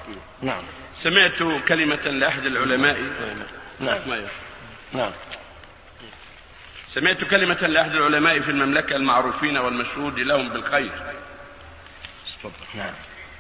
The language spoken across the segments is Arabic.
نعم. سمعت كلمة لأحد العلماء. نعم. نعم. سمعت كلمة لأحد العلماء في المملكة المعروفين والمشهود لهم بالخير. نعم.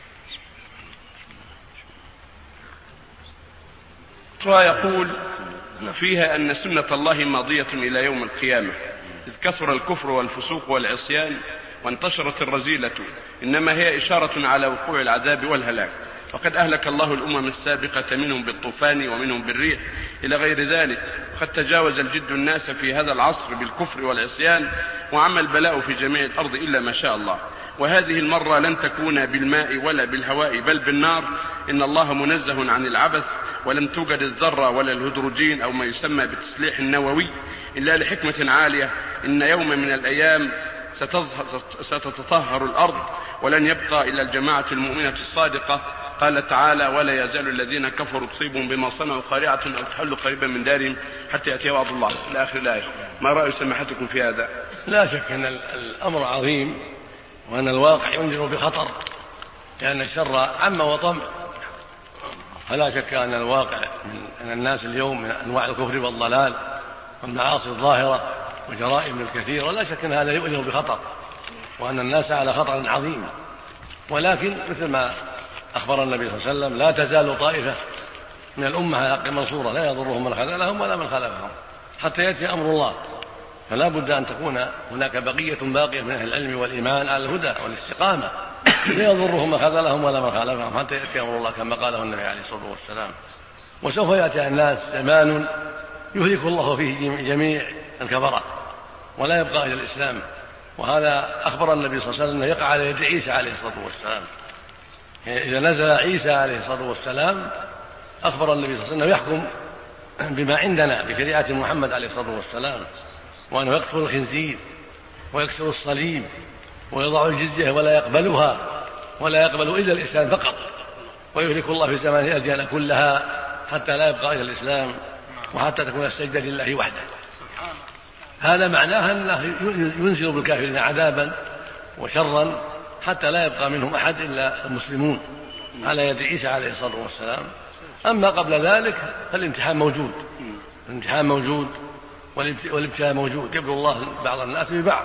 ويقول فيها أن سنة الله ماضية إلى يوم القيامة، إذ كثر الكفر والفسوق والعصيان وانتشرت الرذيلة، إنما هي إشارة على وقوع العذاب والهلاك، وقد أهلك الله الأمم السابقة منهم بالطوفان ومنهم بالريح إلى غير ذلك، وقد تجاوز الجد الناس في هذا العصر بالكفر والعصيان، وعم البلاء في جميع الأرض إلا ما شاء الله. وهذه المرة لن تكون بالماء ولا بالهواء بل بالنار، إن الله منزه عن العبث، ولم توجد الذرة ولا الهيدروجين أو ما يسمى بالتسليح النووي إلا لحكمة عالية. إن يوم من الأيام ستتطهر الأرض ولن يبقى إلا الجماعة المؤمنة الصادقة. قال تعالى: ولا يزال الذين كفروا تصيبهم بما صنعوا قارعة أو تحل قريبا من دارهم حتى يأتي وعد الله إلى آخر الآية. ما رأي سماحتكم في هذا؟ لا شك أن الأمر عظيم، وأن الواقع ينذر بخطر، لأن الشر عم وطم. فلا شك أن الواقع أن الناس اليوم من أنواع الكفر والضلال والمعاصي الظاهرة وجرائم الكثيرة، لا شك أن هذا يؤذر بخطر، وأن الناس على خطر عظيم. ولكن مثل ما أخبر النبي صلى الله عليه وسلم: لا تزال طائفة من الأمة على حق منصورة لا يضرهم من خذلهم ولا من خالفهم حتى يأتي أمر الله. فلا بد أن تكون هناك بقية باقية من أهل العلم والإيمان على الهدى والاستقامة، لا يضرهم من خذلهم ولا من خالفهم حتى يأتي أمر الله كما قاله النبي عليه الصلاة والسلام. وسوف يأتي الناس زمان يهلك الله فيه جميع الكفرة ولا يبقى إلى الإسلام، وهذا أخبر النبي صلى الله عليه وسلم يقع على يد عيسى عليه الصلاة والسلام. إذا نزل عيسى عليه الصلاة والسلام أخبر النبي صلى الله عليه وسلم يحكم بما عندنا بشريعة محمد عليه الصلاة والسلام، وأنه يقتل الخنزير ويكسر الصليب ويضع الجزية ولا يقبلها ولا يقبل إلا الإسلام فقط، ويهلك الله في زمانه الأديان كلها حتى لا يبقى إلا الإسلام وحتى تكون السجدة لله وحده. هذا معناه أنه ينزل بالكافرين عذابا وشرا حتى لا يبقى منهم أحد إلا المسلمون على يد عيسى عليه الصلاة والسلام. أما قبل ذلك فالامتحان موجود، الامتحان موجود والابتلاء موجود، يبلو الله بعض الناس ببعض،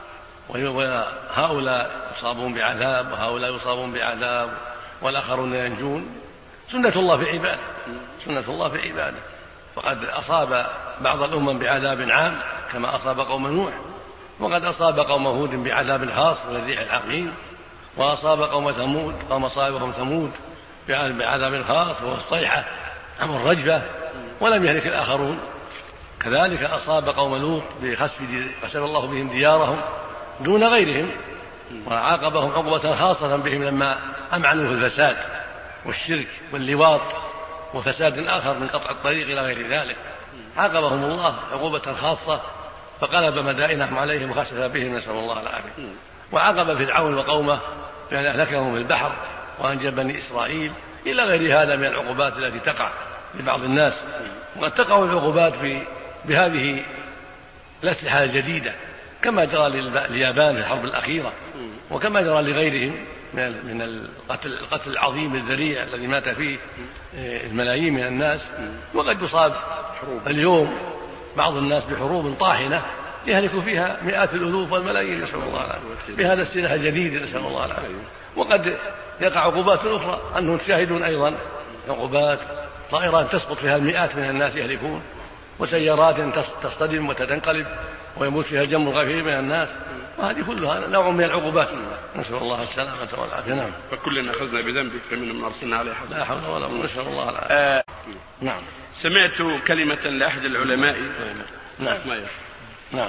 وهؤلاء يصابون بعذاب وهؤلاء يصابون بعذاب والآخرون ينجون. سنة الله في عباده، سنة الله في عباده. فقد أصاب بعض الأمم بعذاب عام كما أصاب قوم نوح، وقد أصاب قوم هود بعذاب خاص من الريح العقيم، وأصاب قوم ثمود قوم صالح ثمود بعذاب خاص وهو الصيحة أم الرجفة، ولم يهلك الآخرون. كذلك أصاب قوم لوط بخسف الله بهم ديارهم دون غيرهم، وعاقبهم عقوبة خاصة بهم لما أمعنوا في الفساد والشرك واللواط وفساد آخر من قطع الطريق إلى غير ذلك. عاقبهم الله عقوبة خاصة فقلب مدائنهم عليهم وخسف بهم، نسأل الله العافية. وعاقب فرعون وقومه بأن أهلكهم في البحر وأنجى بني إسرائيل إلى غير هذا من العقوبات التي تقع لبعض الناس. وقد تقع العقوبات بهذه الأسلحة الجديدة كما جرى لليابان في الحرب الأخيرة، وكما جرى لغيرهم من القتل العظيم الذريع الذي مات فيه الملايين من الناس. وقد يصاب اليوم بعض الناس بحروب طاحنة يهلك فيها مئات الألوف والملايين، نسأل الله العافية، بهذا السلاح الجديد، نسأل الله العافية. وقد يقع عقوبات أخرى أنهم تشاهدون أيضا عقوبات طائرات تسقط فيها المئات من الناس يهلكون، وسيارات تصطدم وتنقلب ويموت فيها الجم الغفير من الناس، وهذه كلها نوع من العقوبات، نسأل الله السلامة والعافية. نعم. فكلنا أخذنا بذنبه فمنهم من أرسلنا عليه حسنا. لا حول ولا قوة، نسأل الله العافية. نعم. سمعت كلمة لأحد العلماء. نعم. نعم.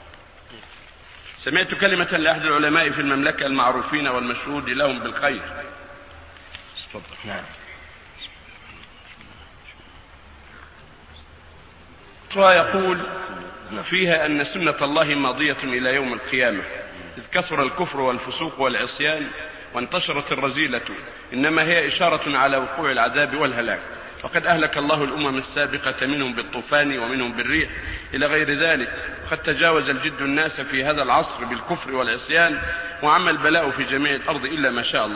سمعت كلمة لأحد العلماء في المملكة المعروفين والمشهود لهم بالخير. نعم. ويقول فيها أن سنة الله ماضية إلى يوم القيامة، إذ كثر الكفر والفسوق والعصيان وانتشرت الرذيلة، إنما هي إشارة على وقوع العذاب والهلاك، وقد أهلك الله الأمم السابقة منهم بالطوفان ومنهم بالريح إلى غير ذلك، وقد تجاوز الجد الناس في هذا العصر بالكفر والعصيان، وعم البلاء في جميع الأرض إلا ما شاء الله.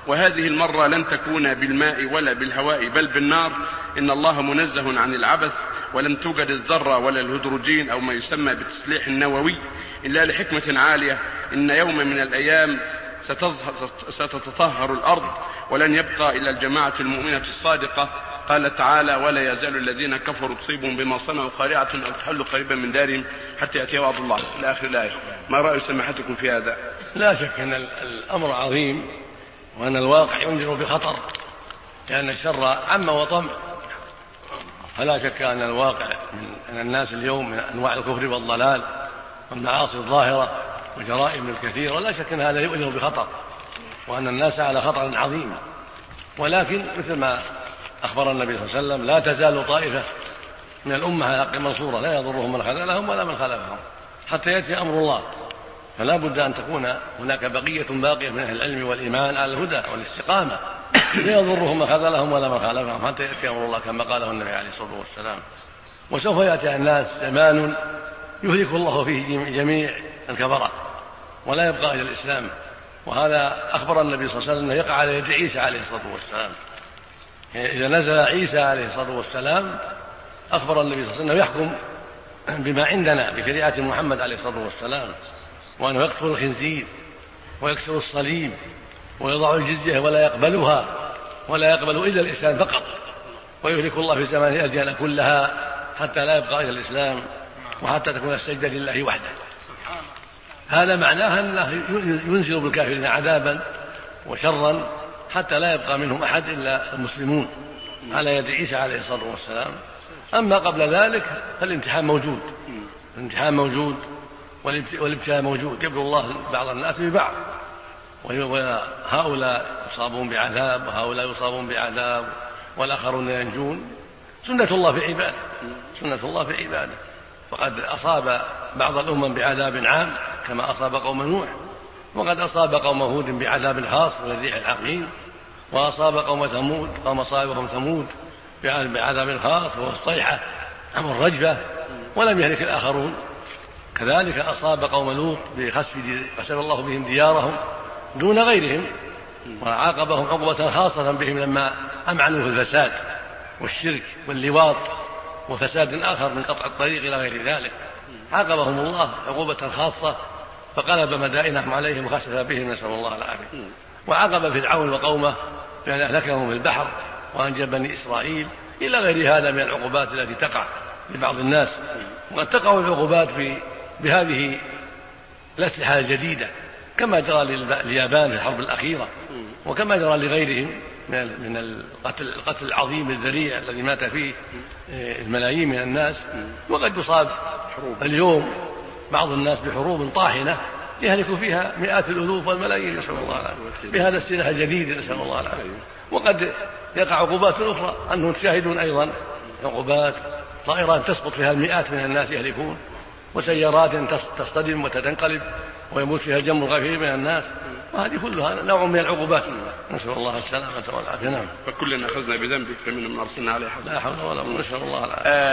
وهذه المرة لن تكون بالماء ولا بالهواء بل بالنار. إن الله منزه عن العبث، ولم توجد الذرة ولا الهيدروجين أو ما يسمى بالتسليح النووي إلا لحكمة عالية. إن يوم من الأيام ستتطهر الأرض ولن يبقى إلا الجماعة المؤمنة الصادقة. قال تعالى: ولا يزال الذين كفروا تصيبهم بما صنعوا قارعة أو تحل قريبا من دارهم حتى يأتي وعد الله إلى آخر الآية. ما رأي سماحتكم في هذا؟ لا شك أن الأمر عظيم، وأن الواقع ينذر بخطر، لأن الشر عم وطم. فلا شك أن الواقع أن الناس اليوم من أنواع الكفر والضلال والمعاصي الظاهرة وجرائم الكثير، ولا شك أن هذا يؤذر بخطر، وأن الناس على خطر عظيم. ولكن مثل ما أخبر النبي صلى الله عليه وسلم: لا تزال طائفة من الأمة على حق منصورة لا يضرهم من خذلهم ولا من خالفهم حتى يأتي أمر الله. فلا بد أن تكون هناك بقية باقية من أهل العلم والإيمان على الهدى والاستقامة، لا يضرهم من خذلهم ولا من خالفهم حتى يأتي أمر الله كما قاله النبي عليه الصلاة والسلام. وسوف يأتي على الناس زمان يهلك الله فيه جميع الكفرة ولا يبقى إلى الإسلام، وهذا أخبر النبي صلى الله عليه وسلم أنه يقع على يد عيسى عليه الصلاة والسلام. إذا نزل عيسى عليه الصلاة والسلام أخبر النبي صلى الله عليه وسلم يحكم بما عندنا بشريعة محمد عليه الصلاة والسلام، وأنه يقتل الخنزير ويكسر الصليب ويضع الجزية ولا يقبلها ولا يقبل إلا الإسلام فقط، ويهلك الله في زمانه الأديان كلها حتى لا يبقى إلى الإسلام وحتى تكون السجدة لله وحده. هذا معناه أنه ينزل بالكافرين عذابا وشرا حتى لا يبقى منهم أحد إلا المسلمون على يد عيسى عليه الصلاة والسلام. أما قبل ذلك فالامتحان موجود، الامتحان موجود والابتلاء موجود، يبلو الله بعض الناس ببعض، وهؤلاء يصابون بعذاب وهؤلاء يصابون بعذاب والآخرون ينجون. سنة الله في عباده، سنة الله في عباده. وقد أصاب بعض الأمم بعذاب عام كما أصاب قوم نوح، وقد أصاب قوم هود بعذاب خاص من الريح العقيم، وأصاب قوم ثمود قوم صالح ثمود بعذاب خاص وهو الصيحة والرجفة، ولم يهلك الآخرون. كذلك أصاب قوم لوط بخسف قسم الله بهم ديارهم دون غيرهم، وعاقبهم عقوبة خاصة بهم لما أمعنوا في الفساد والشرك واللواط وفساد آخر من قطع الطريق إلى غير ذلك. عاقبهم الله عقوبة خاصة فقلب مدائنهم عليهم وخسف بهم، نسأل الله العافية. وعاقب فرعون وقومه بأن أهلكهم في البحر وأنجى بني إسرائيل إلى غير هذا من العقوبات التي تقع لبعض الناس. وقد تقع العقوبات بهذه الأسلحة الجديدة كما جرى لليابان في الحرب الأخيرة، وكما جرى لغيرهم من القتل العظيم الذريع الذي مات فيه الملايين من الناس. وقد يصاب اليوم بعض الناس بحروب طاحنة يهلك فيها مئات الألوف والملايين، نسأل الله العافية، بهذا السلاح الجديد، نسأل الله العافية. وقد يقع عقوبات أخرى، أنهم تشاهدون أيضا عقوبات طائرات تسقط فيها المئات من الناس يهلكون، وسيارات تصطدم وتنقلب ويموت فيها جمع غفير من الناس، وهذه كلها نوع من العقوبات، نسأل الله السلامة والعافية. نعم. فكلنا أخذنا بذنبه فمنهم من أرسلنا عليه حسنا. لا حول ولا قوة، نسأل الله العافية.